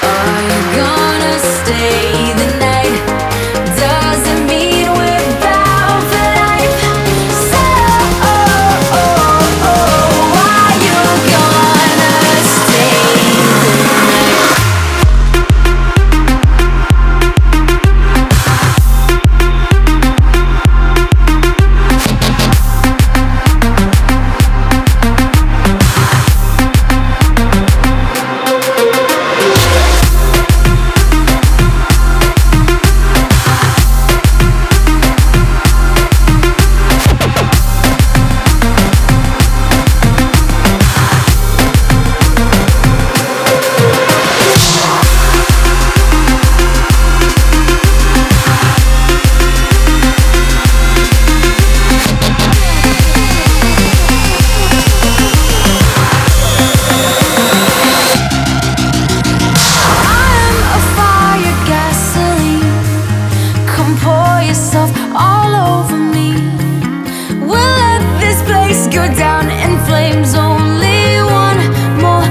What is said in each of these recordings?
Are you gonna stay the night? Doesn't mean we're bound for life. So, are you gonna stay the night? All over me. We'll let this place go down in flames only one more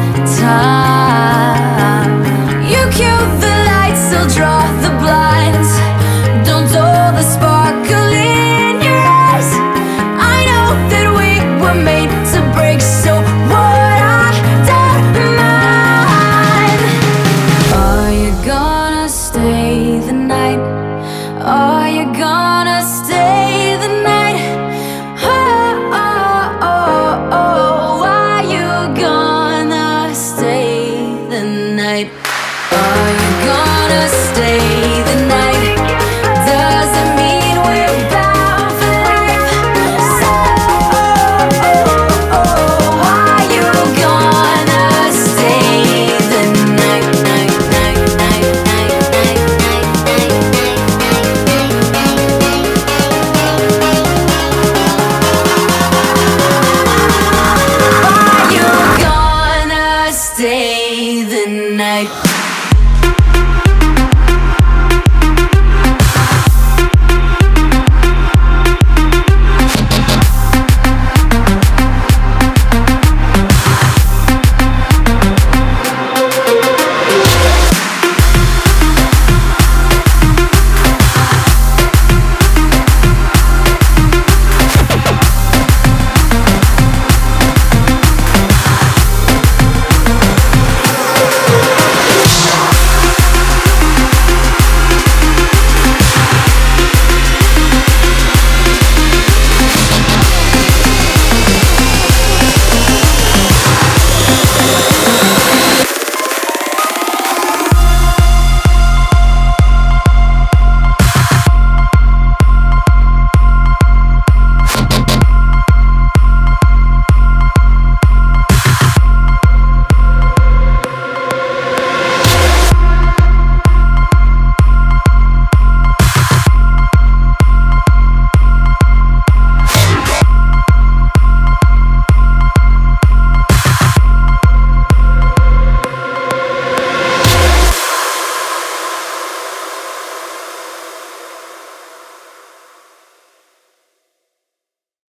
time. You cue the lights, I'll draw the blinds. Don't dull the sparkle in your eyes. I know that we were made to break, so what, I don't mind. Are you gonna stay the night? Are you gonna stay the night? Are you gonna stay the night? Are you gonna stay the night?